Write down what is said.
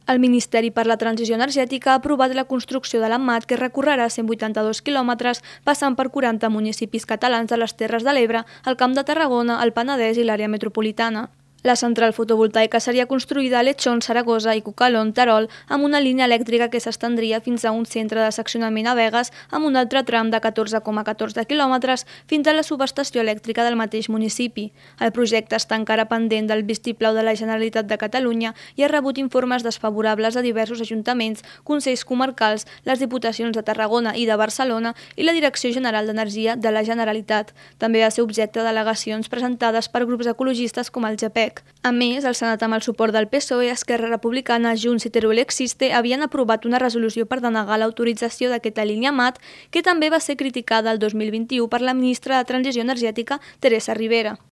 El Ministeri per la Transició Energètica ha aprovat la construcció de l'EMAT, que recorrerà 182 quilòmetres, passant per 40 municipis catalans de les Terres de l'Ebre, el Camp de Tarragona, el Penedès i l'àrea metropolitana. La central fotovoltaica seria construïda a Lechón, Saragossa i Cucalón, Terol, amb una línia elèctrica que s'estendria fins a un centre de seccionament a Begues, amb un altre tram de 14,14 quilòmetres fins a la subestació elèctrica del mateix municipi. El projecte està encara pendent del vistiplau de la Generalitat de Catalunya i ha rebut informes desfavorables de diversos ajuntaments, consells comarcals, les diputacions de Tarragona i de Barcelona i la Direcció General d'Energia de la Generalitat. També va ser objecte d'al·legacions presentades per grups ecologistes com el GEPEC. A més, el Senat, amb el suport del PSOE, Esquerra Republicana, Junts i Teruel Existe, havien aprovat una resolució per denegar l'autorització d'aquesta línia MAT, que també va ser criticada el 2021 per la ministra de Transició Energètica, Teresa Ribera.